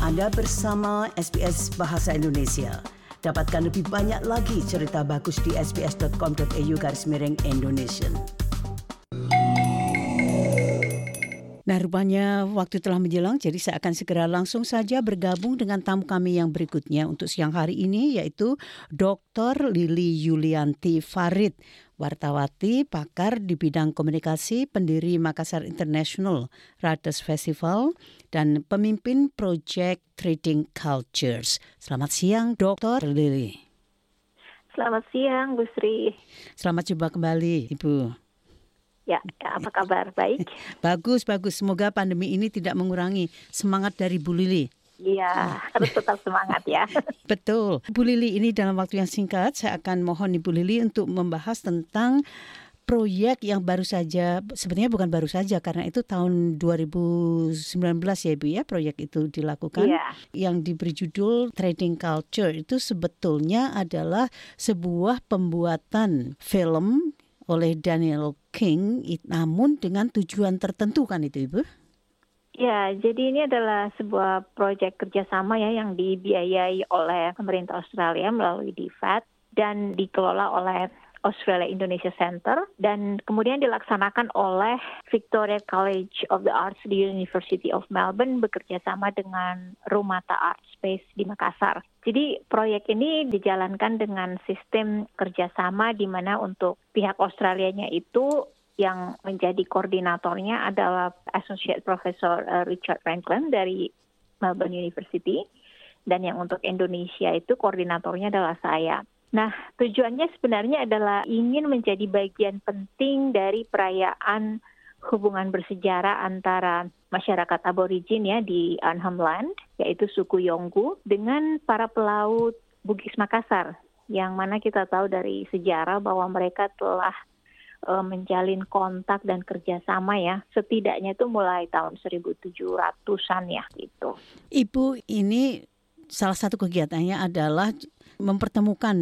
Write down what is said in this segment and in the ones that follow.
Anda bersama SBS Bahasa Indonesia. Dapatkan lebih banyak lagi cerita bagus di sbs.com.au/Indonesian. Nah, rupanya waktu telah menjelang, jadi saya akan segera langsung saja bergabung dengan tamu kami yang berikutnya untuk siang hari ini, yaitu Dr. Lily Yulianti Farid, wartawati, pakar di bidang komunikasi, pendiri Makassar International Writers Festival, dan pemimpin proyek Trading Cultures. Selamat siang, Dr. Lily. Selamat siang, Bu Sri. Selamat jumpa kembali, Ibu. Ya, apa kabar? Baik? Bagus. Semoga pandemi ini tidak mengurangi semangat dari Bu Lily. Iya, harus tetap semangat ya. Betul. Bu Lily, ini dalam waktu yang singkat, saya akan mohon Ibu Lily untuk membahas tentang proyek yang baru saja, sebenarnya bukan baru saja, karena itu tahun 2019 ya Ibu ya, proyek itu dilakukan. Iya. Yang diberi judul Trading Culture itu sebetulnya adalah sebuah pembuatan film oleh Daniel King, namun dengan tujuan tertentu kan itu Ibu? Ya, jadi ini adalah sebuah proyek kerjasama ya yang dibiayai oleh pemerintah Australia melalui DFAT dan dikelola oleh Australia Indonesia Center dan kemudian dilaksanakan oleh Victoria College of the Arts di University of Melbourne bekerja sama dengan Rumata Art Space di Makassar. Jadi proyek ini dijalankan dengan sistem kerjasama di mana untuk pihak Australianya itu yang menjadi koordinatornya adalah Associate Professor Richard Franklin dari Melbourne University dan yang untuk Indonesia itu koordinatornya adalah saya. Nah, tujuannya sebenarnya adalah ingin menjadi bagian penting dari perayaan hubungan bersejarah antara masyarakat aborigin ya di Arnhem Land, yaitu suku Yolngu, dengan para pelaut Bugis Makassar, yang mana kita tahu dari sejarah bahwa mereka telah menjalin kontak dan kerjasama ya, setidaknya itu mulai tahun 1700-an ya gitu. Ibu, ini salah satu kegiatannya adalah mempertemukan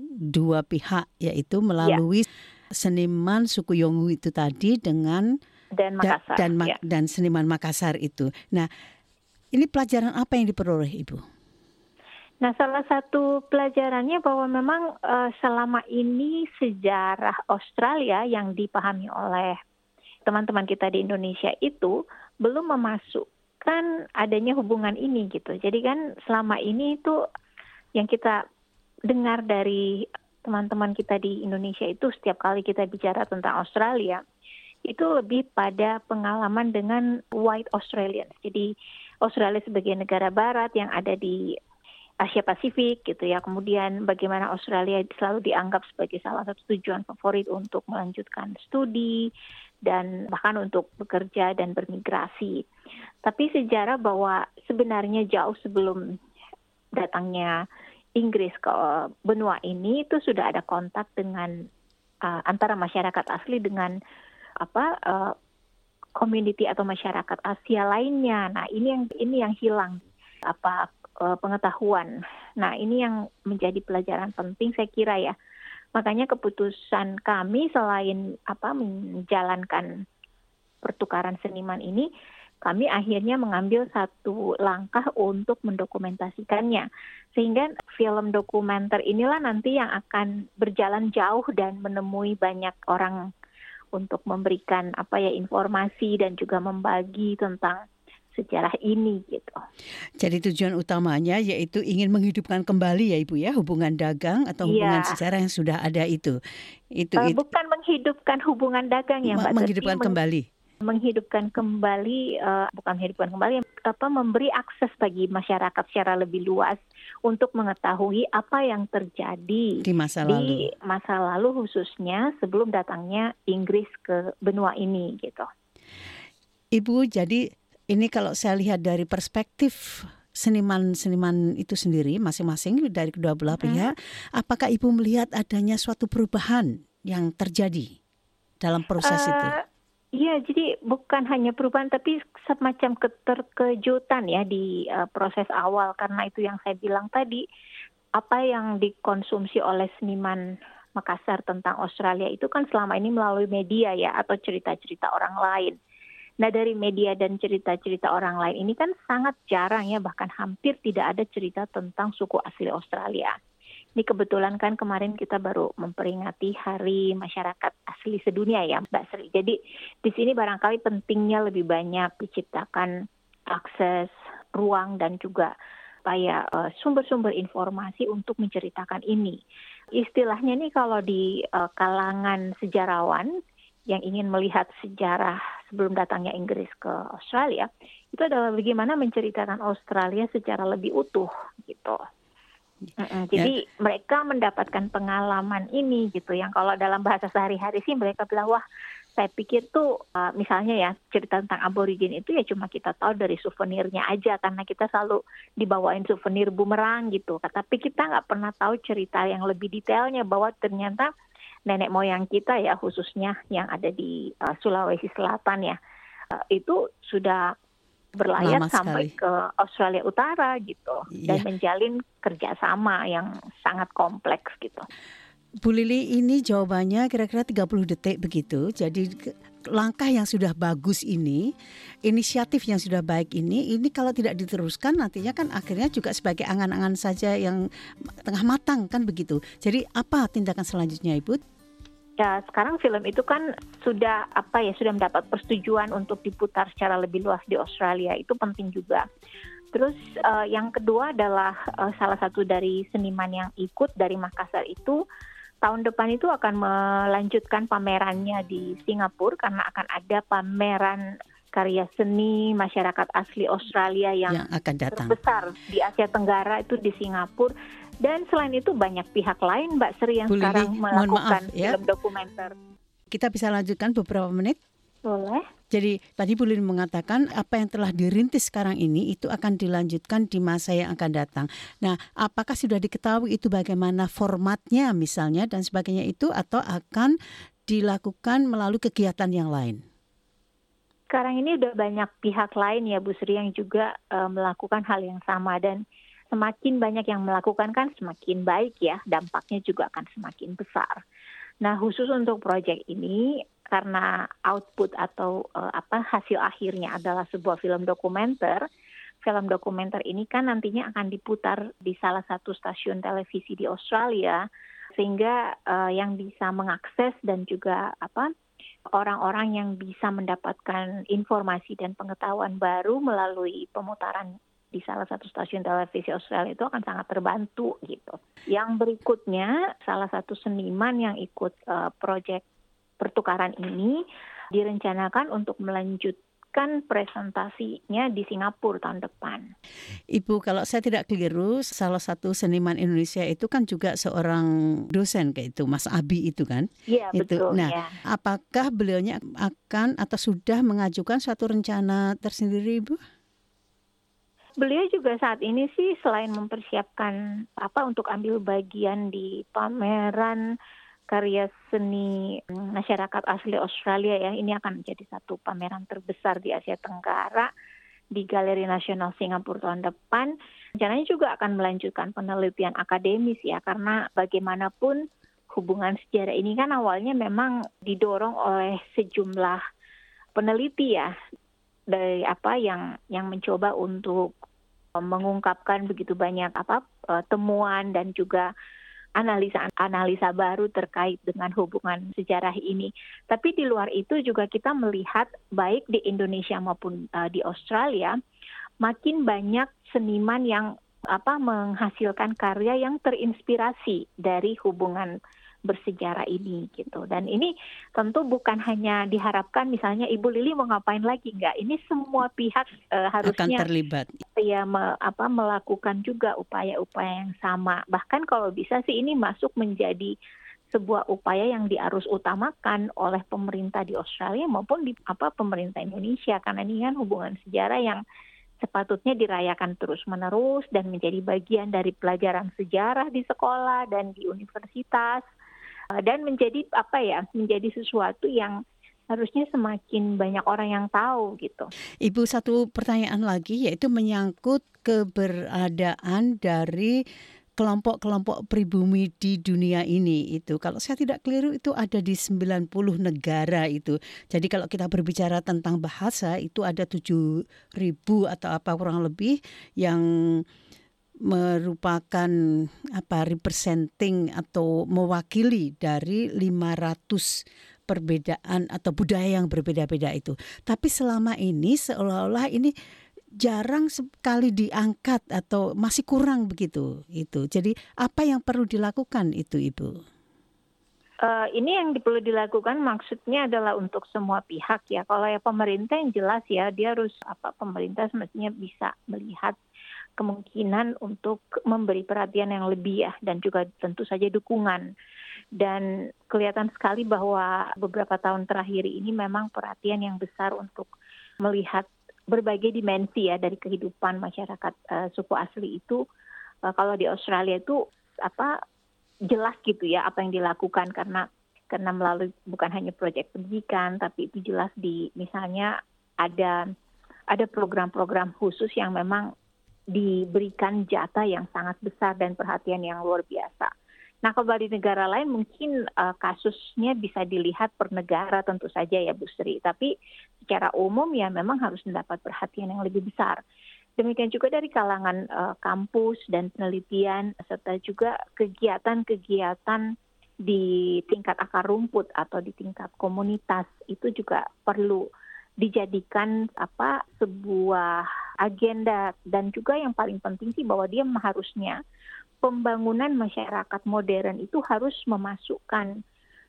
dua pihak, yaitu melalui seniman suku Yolngu itu tadi dengan Makassar, dan seniman Makassar itu. Nah, ini pelajaran apa yang diperoleh Ibu? Nah, salah satu pelajarannya bahwa memang selama ini sejarah Australia yang dipahami oleh teman-teman kita di Indonesia itu belum memasukkan adanya hubungan ini gitu. Jadi kan selama ini itu yang kita dengar dari teman-teman kita di Indonesia itu setiap kali kita bicara tentang Australia itu lebih pada pengalaman dengan white Australians. Jadi Australia sebagai negara barat yang ada di Asia Pasifik gitu ya. Kemudian bagaimana Australia selalu dianggap sebagai salah satu tujuan favorit untuk melanjutkan studi dan bahkan untuk bekerja dan bermigrasi. Tapi sejarah bahwa sebenarnya jauh sebelum datangnya Inggris ke benua ini itu sudah ada kontak dengan antara masyarakat asli dengan community atau masyarakat Asia lainnya. Nah, ini yang hilang pengetahuan. Nah, ini yang menjadi pelajaran penting saya kira ya. Makanya keputusan kami selain menjalankan pertukaran seniman ini, kami akhirnya mengambil satu langkah untuk mendokumentasikannya. Sehingga film dokumenter inilah nanti yang akan berjalan jauh dan menemui banyak orang untuk memberikan informasi dan juga membagi tentang sejarah ini gitu. Jadi tujuan utamanya yaitu ingin menghidupkan kembali ya Ibu ya, hubungan dagang atau hubungan sejarah yang sudah ada itu. Bukan menghidupkan hubungan dagang ya Mbak. Menghidupkan kembali. Menghidupkan kembali, bukan menghidupkan kembali, memberi akses bagi masyarakat secara lebih luas untuk mengetahui apa yang terjadi di masa lalu khususnya sebelum datangnya Inggris ke benua ini gitu. Ibu, jadi ini kalau saya lihat dari perspektif seniman-seniman itu sendiri masing-masing dari kedua belah pihak, apakah Ibu melihat adanya suatu perubahan yang terjadi dalam proses itu? Iya, jadi bukan hanya perubahan tapi semacam keterkejutan ya di proses awal, karena itu yang saya bilang tadi, apa yang dikonsumsi oleh seniman Makassar tentang Australia itu kan selama ini melalui media ya atau cerita-cerita orang lain. Nah, dari media dan cerita-cerita orang lain ini kan sangat jarang ya, bahkan hampir tidak ada cerita tentang suku asli Australia. Ini kebetulan kan kemarin kita baru memperingati Hari Masyarakat Asli Sedunia ya, Mbak Sri. Jadi di sini barangkali pentingnya lebih banyak diciptakan akses, ruang dan juga supaya sumber-sumber informasi untuk menceritakan ini. Istilahnya nih kalau di kalangan sejarawan yang ingin melihat sejarah sebelum datangnya Inggris ke Australia, itu adalah bagaimana menceritakan Australia secara lebih utuh gitu. Jadi mereka mendapatkan pengalaman ini gitu, yang kalau dalam bahasa sehari-hari sih mereka bilang, wah saya pikir tuh misalnya ya cerita tentang aborigin itu ya cuma kita tahu dari souvenirnya aja karena kita selalu dibawain souvenir bumerang gitu. Tapi kita nggak pernah tahu cerita yang lebih detailnya bahwa ternyata nenek moyang kita ya khususnya yang ada di Sulawesi Selatan ya itu sudah berlayar sampai ke Australia Utara gitu dan menjalin kerjasama yang sangat kompleks gitu. Bu Lili, ini jawabannya kira-kira 30 detik begitu. Jadi langkah yang sudah bagus ini, inisiatif yang sudah baik ini kalau tidak diteruskan nantinya kan akhirnya juga sebagai angan-angan saja yang tengah matang kan begitu. Jadi apa tindakan selanjutnya, Ibu? Ya, sekarang film itu kan sudah mendapat persetujuan untuk diputar secara lebih luas di Australia. Itu penting juga. Terus yang kedua adalah salah satu dari seniman yang ikut dari Makassar itu tahun depan itu akan melanjutkan pamerannya di Singapura karena akan ada pameran karya seni masyarakat asli Australia yang akan datang terbesar di Asia Tenggara itu di Singapura. Dan selain itu banyak pihak lain Mbak Sri yang sekarang melakukan film dokumenter. Kita bisa lanjutkan beberapa menit? Boleh. Jadi tadi Bu Lili mengatakan apa yang telah dirintis sekarang ini itu akan dilanjutkan di masa yang akan datang. Nah, apakah sudah diketahui itu bagaimana formatnya misalnya dan sebagainya itu atau akan dilakukan melalui kegiatan yang lain? Sekarang ini udah banyak pihak lain ya Bu Sri yang juga melakukan hal yang sama dan semakin banyak yang melakukan kan semakin baik ya, dampaknya juga akan semakin besar. Nah, khusus untuk proyek ini karena output atau hasil akhirnya adalah sebuah film dokumenter. Film dokumenter ini kan nantinya akan diputar di salah satu stasiun televisi di Australia sehingga yang bisa mengakses dan juga orang-orang yang bisa mendapatkan informasi dan pengetahuan baru melalui pemutaran di salah satu stasiun televisi Australia itu akan sangat terbantu gitu. Yang berikutnya, salah satu seniman yang ikut proyek pertukaran ini direncanakan untuk melanjutkan presentasinya di Singapura tahun depan. Ibu, kalau saya tidak keliru, salah satu seniman Indonesia itu kan juga seorang dosen kayak itu, Mas Abi itu kan? Iya, betul. Nah, apakah beliaunya akan atau sudah mengajukan suatu rencana tersendiri, Ibu? Beliau juga saat ini sih selain mempersiapkan untuk ambil bagian di pameran karya seni masyarakat asli Australia ya, ini akan menjadi satu pameran terbesar di Asia Tenggara di Galeri Nasional Singapura tahun depan. Rencananya juga akan melanjutkan penelitian akademis ya, karena bagaimanapun hubungan sejarah ini kan awalnya memang didorong oleh sejumlah peneliti ya, dari yang mencoba untuk mengungkapkan begitu banyak temuan dan juga analisa baru terkait dengan hubungan sejarah ini. Tapi di luar itu juga kita melihat baik di Indonesia maupun di Australia makin banyak seniman yang menghasilkan karya yang terinspirasi dari hubungan bersejarah ini gitu. Dan ini tentu bukan hanya diharapkan misalnya Ibu Lili mau ngapain lagi, enggak. Ini semua pihak harusnya akan terlibat. Ya melakukan juga upaya-upaya yang sama. Bahkan kalau bisa sih ini masuk menjadi sebuah upaya yang diarus utamakan oleh pemerintah di Australia maupun di pemerintah Indonesia, karena ini kan hubungan sejarah yang sepatutnya dirayakan terus-menerus dan menjadi bagian dari pelajaran sejarah di sekolah dan di universitas. Dan menjadi menjadi sesuatu yang harusnya semakin banyak orang yang tahu gitu. Ibu, satu pertanyaan lagi yaitu menyangkut keberadaan dari kelompok-kelompok pribumi di dunia ini itu. Kalau saya tidak keliru itu ada di 90 negara itu. Jadi kalau kita berbicara tentang bahasa itu ada 7.000 atau apa kurang lebih yang merupakan representing atau mewakili dari 500 perbedaan atau budaya yang berbeda-beda itu. Tapi selama ini seolah-olah ini jarang sekali diangkat atau masih kurang begitu itu. Jadi apa yang perlu dilakukan itu, Ibu? Ini yang perlu dilakukan maksudnya adalah untuk semua pihak ya. Kalau ya pemerintah yang jelas ya, dia harus pemerintah semestinya bisa melihat kemungkinan untuk memberi perhatian yang lebih ya, dan juga tentu saja dukungan. Dan kelihatan sekali bahwa beberapa tahun terakhir ini memang perhatian yang besar untuk melihat berbagai dimensi ya dari kehidupan masyarakat suku asli itu. Kalau di Australia itu jelas gitu ya apa yang dilakukan karena melalui bukan hanya proyek pendidikan, tapi itu jelas misalnya ada program-program khusus yang memang diberikan jatah yang sangat besar dan perhatian yang luar biasa. Nah, kalau di negara lain mungkin kasusnya bisa dilihat per negara tentu saja ya Bu Sri. Tapi secara umum ya memang harus mendapat perhatian yang lebih besar. Demikian juga dari kalangan kampus dan penelitian serta juga kegiatan-kegiatan di tingkat akar rumput atau di tingkat komunitas itu juga perlu dijadikan sebuah agenda, dan juga yang paling penting sih bahwa dia harusnya pembangunan masyarakat modern itu harus memasukkan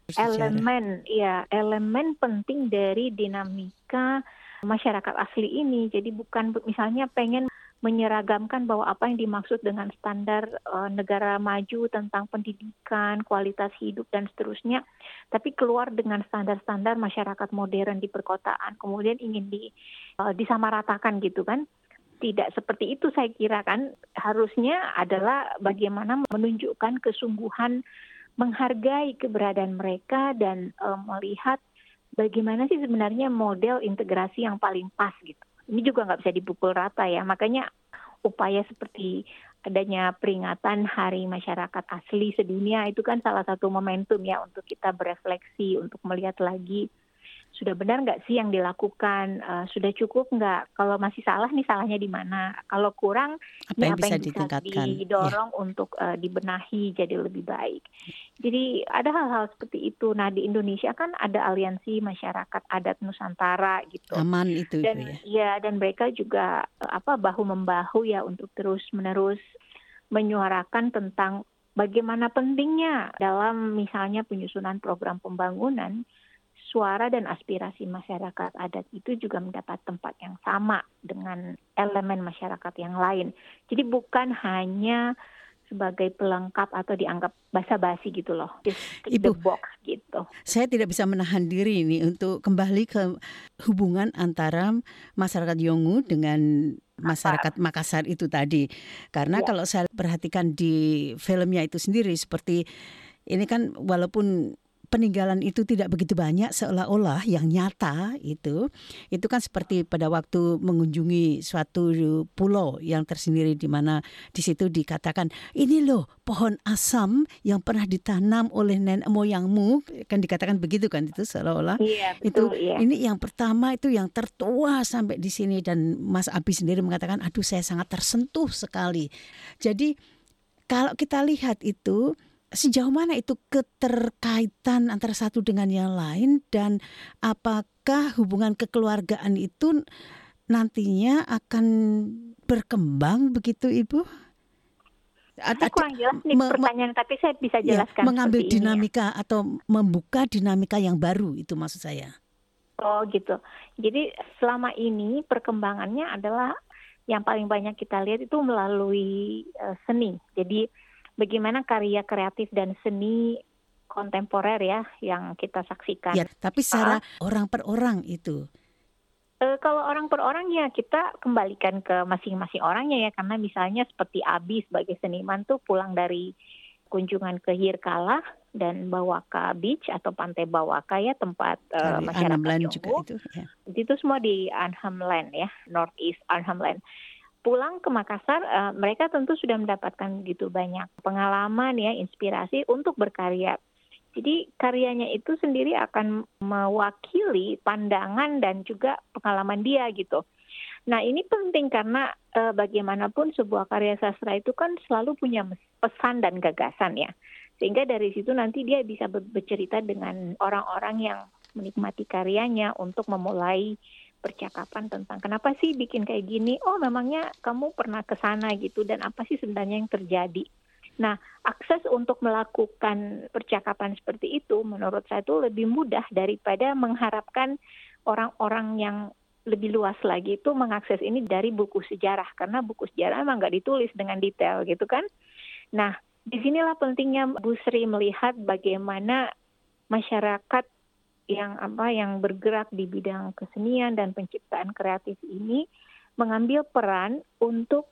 elemen penting dari dinamika masyarakat asli ini. Jadi bukan misalnya pengen menyeragamkan bahwa apa yang dimaksud dengan standar negara maju tentang pendidikan, kualitas hidup dan seterusnya, tapi keluar dengan standar-standar masyarakat modern di perkotaan, kemudian ingin disamaratakan gitu kan. Tidak seperti itu saya kira kan. Harusnya adalah bagaimana menunjukkan kesungguhan menghargai keberadaan mereka dan melihat bagaimana sih sebenarnya model integrasi yang paling pas gitu. Ini juga nggak bisa dipukul rata ya. Makanya upaya seperti adanya peringatan Hari Masyarakat Asli Sedunia itu kan salah satu momentum ya untuk kita berefleksi, untuk melihat lagi sudah benar nggak sih yang dilakukan, sudah cukup nggak, kalau masih salah nih salahnya di mana, kalau kurang Apa yang apa bisa yang bisa ditingkatkan? didorong untuk dibenahi jadi lebih baik. Jadi ada hal-hal seperti itu. Nah di Indonesia kan ada aliansi masyarakat adat Nusantara gitu. Aman itu Dan ya. dan mereka juga bahu membahu ya untuk terus-menerus menyuarakan tentang bagaimana pentingnya dalam misalnya penyusunan program pembangunan suara dan aspirasi masyarakat adat itu juga mendapat tempat yang sama dengan elemen masyarakat yang lain. Jadi bukan hanya sebagai pelengkap atau dianggap basa-basi gitu loh. Tick the box gitu. Saya tidak bisa menahan diri ini untuk kembali ke hubungan antara masyarakat Yolngu dengan masyarakat Makassar itu tadi. Karena kalau saya perhatikan di filmnya itu sendiri seperti ini kan walaupun peninggalan itu tidak begitu banyak seolah-olah yang nyata itu kan seperti pada waktu mengunjungi suatu pulau yang tersendiri di mana di situ dikatakan ini loh pohon asam yang pernah ditanam oleh nenek moyangmu, kan dikatakan begitu kan, itu seolah-olah itu ini yang pertama itu yang tertua sampai di sini. Dan Mas Abi sendiri mengatakan aduh saya sangat tersentuh sekali. Jadi kalau kita lihat itu sejauh mana itu keterkaitan antara satu dengan yang lain, dan apakah hubungan kekeluargaan itu nantinya akan berkembang begitu Ibu? Saya kurang jelas nih pertanyaan, tapi saya bisa jelaskan. Mengambil dinamika atau membuka dinamika yang baru itu maksud saya. Oh gitu. Jadi selama ini perkembangannya adalah yang paling banyak kita lihat itu melalui seni. Jadi bagaimana karya kreatif dan seni kontemporer ya yang kita saksikan. Ya, tapi secara orang per orang itu. Kalau orang per orang ya kita kembalikan ke masing-masing orangnya ya. Karena misalnya seperti Abi sebagai seniman tuh pulang dari kunjungan ke Hirkala dan Bawaka Beach atau Pantai Bawaka ya, tempat masyarakat Yolngu. Juga itu, ya. Itu semua di Arnhem Land ya, Northeast Arnhem Land. pulang ke Makassar, mereka tentu sudah mendapatkan begitu banyak pengalaman ya, inspirasi untuk berkarya. Jadi karyanya itu sendiri akan mewakili pandangan dan juga pengalaman dia gitu. Nah ini penting karena bagaimanapun sebuah karya sastra itu kan selalu punya pesan dan gagasan ya. Sehingga dari situ nanti dia bisa bercerita dengan orang-orang yang menikmati karyanya untuk memulai percakapan tentang kenapa sih bikin kayak gini, oh memangnya kamu pernah ke sana gitu, dan apa sih sebenarnya yang terjadi. Nah, akses untuk melakukan percakapan seperti itu menurut saya itu lebih mudah daripada mengharapkan orang-orang yang lebih luas lagi itu mengakses ini dari buku sejarah. Karena buku sejarah emang nggak ditulis dengan detail gitu kan. Nah, disinilah pentingnya Bu Sri melihat bagaimana masyarakat yang bergerak di bidang kesenian dan penciptaan kreatif ini mengambil peran untuk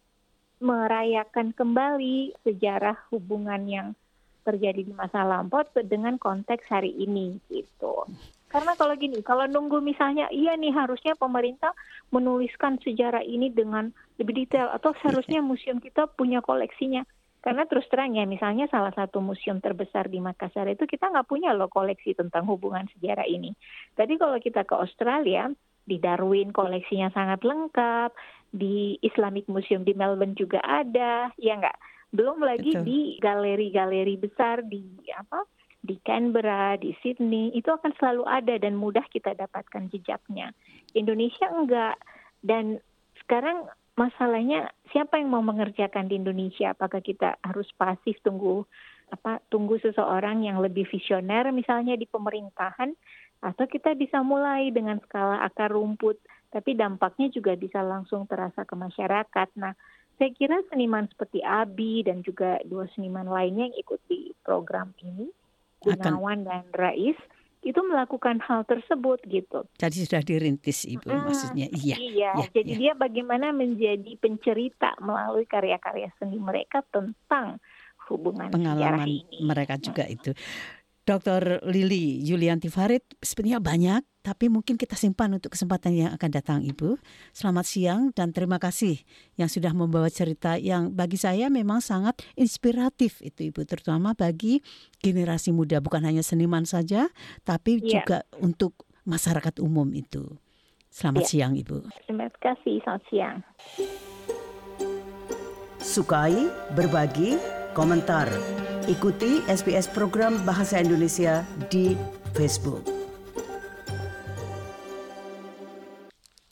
merayakan kembali sejarah hubungan yang terjadi di masa lampau dengan konteks hari ini gitu. Karena kalau nunggu misalnya, iya nih harusnya pemerintah menuliskan sejarah ini dengan lebih detail atau seharusnya museum kita punya koleksinya. Karena terus terang ya, misalnya salah satu museum terbesar di Makassar itu kita nggak punya loh koleksi tentang hubungan sejarah ini. Tadi kalau kita ke Australia, di Darwin koleksinya sangat lengkap, di Islamic Museum di Melbourne juga ada, ya nggak? Belum lagi Betul. di galeri-galeri besar di Canberra, di Sydney, itu akan selalu ada dan mudah kita dapatkan jejaknya. Indonesia enggak. Dan sekarang masalahnya siapa yang mau mengerjakan di Indonesia? Apakah kita harus pasif tunggu seseorang yang lebih visioner misalnya di pemerintahan, atau kita bisa mulai dengan skala akar rumput, tapi dampaknya juga bisa langsung terasa ke masyarakat. Nah, saya kira seniman seperti Abi dan juga dua seniman lainnya yang ikut di program ini, Gunawan dan Rais, itu melakukan hal tersebut gitu. Jadi sudah dirintis Ibu, maksudnya. Iya. Jadi dia bagaimana menjadi pencerita melalui karya-karya seni mereka tentang hubungan sejarah Pengalaman ini. mereka juga itu. Dr. Lili Yulianti Farid, sebenarnya banyak, tapi mungkin kita simpan untuk kesempatan yang akan datang Ibu. Selamat siang dan terima kasih yang sudah membawa cerita yang bagi saya memang sangat inspiratif itu Ibu, terutama bagi generasi muda, bukan hanya seniman saja, tapi juga untuk masyarakat umum itu. Selamat siang Ibu. Terima kasih, selamat siang. Sukai, berbagi, komentar. Ikuti SBS program Bahasa Indonesia di Facebook.